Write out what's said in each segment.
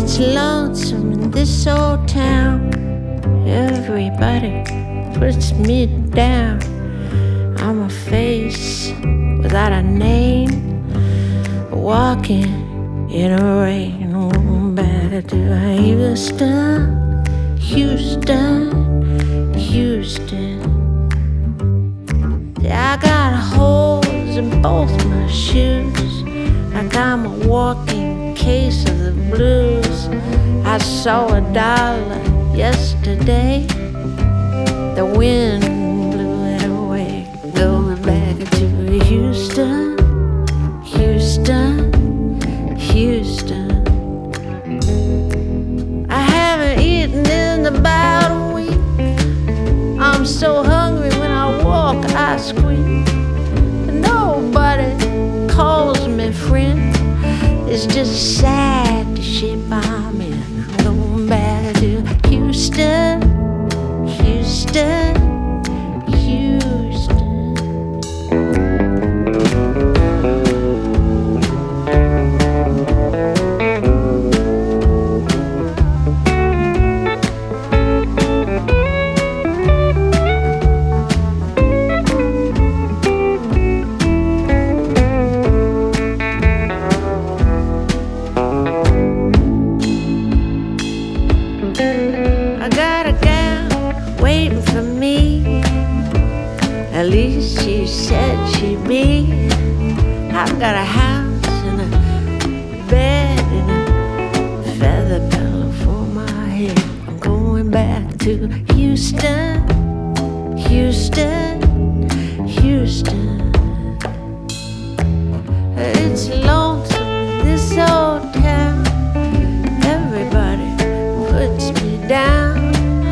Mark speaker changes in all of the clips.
Speaker 1: It's lonesome in this old town. Everybody puts me down. I'm a face without a name, walking in a rain. Back to Houston, Houston, Houston. I got holes in both my shoes, like I'm a walking case of the blues. I saw $1 yesterday, the wind blew it away. Going back to Houston, Houston, Houston. I haven't eaten in about a week. I'm so hungry when I walk, I scream. Nobody calls me friend. It's just sad the shape I'm in. I'm going back to Houston, Houston, Houston. I got a gal waiting for me. At least she said she'd be. I've got a house and a bed and a feather pillow for my head. I'm going back to Houston, Houston, Houston. It's lonesome in this old town. Everybody puts me down.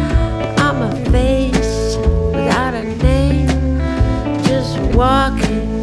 Speaker 1: I'm a face without a name, just walking